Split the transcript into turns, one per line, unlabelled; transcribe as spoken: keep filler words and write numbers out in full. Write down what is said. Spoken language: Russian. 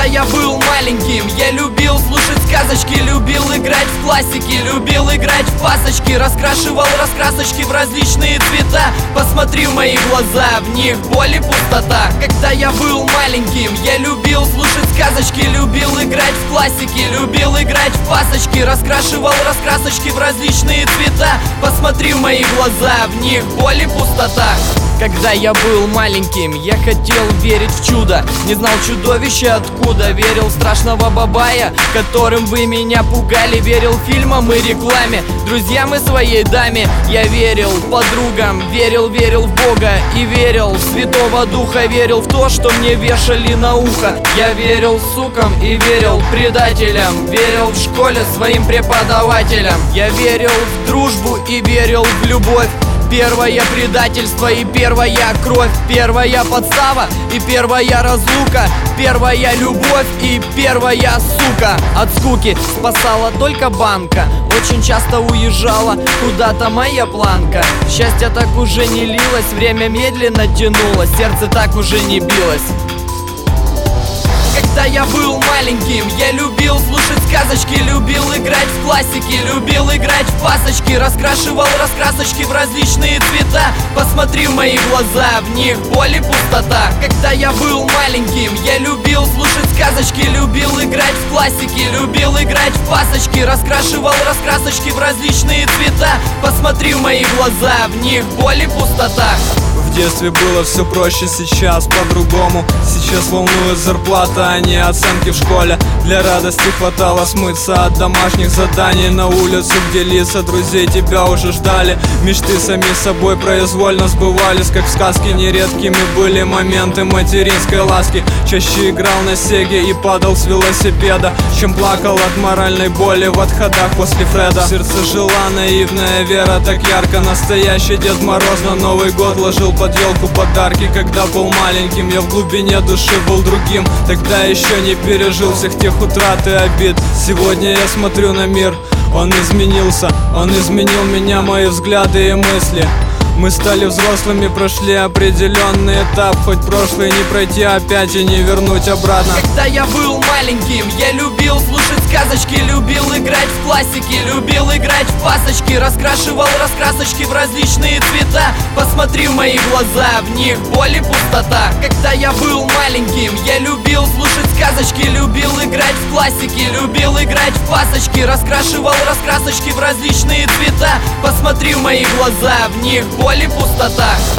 я был маленьким, я любил слушать сказочки, любил играть в классики, любил играть в пасочки, раскрашивал раскрасочки в различные цвета. Посмотри в мои глаза, в них боль и пустота. Когда я был маленьким, я любил слушать сказочки, любил играть в классики, любил играть в пасочки, раскрашивал раскрасочки в различные цвета. Посмотри в мои глаза, в них боль и пустота. Когда я был маленьким, я хотел верить в чудо. Не знал чудовища откуда, верил в страшного бабая, которым вы меня пугали. Верил фильмам и рекламе, друзьям и своей даме. Я верил подругам, верил, верил в Бога и верил в Святого Духа. Верил в то, что мне вешали на ухо. Я верил сукам и верил предателям. Верил в школе своим преподавателям. Я верил в дружбу и верил в любовь. Первое предательство и первая кровь, первая подстава и первая разлука, первая любовь и первая сука. От скуки спасала только банка, очень часто уезжала куда-то моя планка. Счастье так уже не лилось, время медленно тянулось, сердце так уже не билось. Когда я был маленьким, я любил слушать сказочки, любил играть в классики, любил играть в пасочки, раскрашивал раскрасочки в различные цвета. Посмотри в мои глаза, в них боль и пустота. Когда я был маленьким, я любил слушать сказочки, любил играть в классики, любил играть в пасочки, раскрашивал раскрасочки в различные цвета. Посмотри в мои глаза, в них боль и пустота.
В детстве было все проще, сейчас по-другому. Сейчас волнует зарплата, а не оценки в школе. Для радости хватало смыться от домашних заданий. На улицу, где лица друзей тебя уже ждали. Мечты сами собой произвольно сбывались, как в сказке. Нередкими были моменты материнской ласки. Чаще играл на сеге и падал с велосипеда, чем плакал от моральной боли в отходах после Фреда. В сердце жила наивная вера, так ярко. Настоящий Дед Мороз на Новый год ложил под елку подарки. Когда был маленьким, я в глубине души был другим. Тогда еще не пережил всех тех утрат и обид. Сегодня я смотрю на мир, он изменился. Он изменил меня, мои взгляды и мысли. Мы стали взрослыми, прошли определенный этап. Хоть прошлое не пройти опять и не вернуть обратно.
Когда я был маленьким, я любил слушать сказочки, любил играть в классики, любил играть в пасочки, раскрашивал раскрасочки в различные цвета. Посмотри в мои глаза, в них боль и пустота. Когда я был маленьким, я любил слушать сказочки, любил играть в классики, любил играть в пасочки, раскрашивал раскрасочки в различные цвета. Посмотри в мои глаза, в них боль и пустота.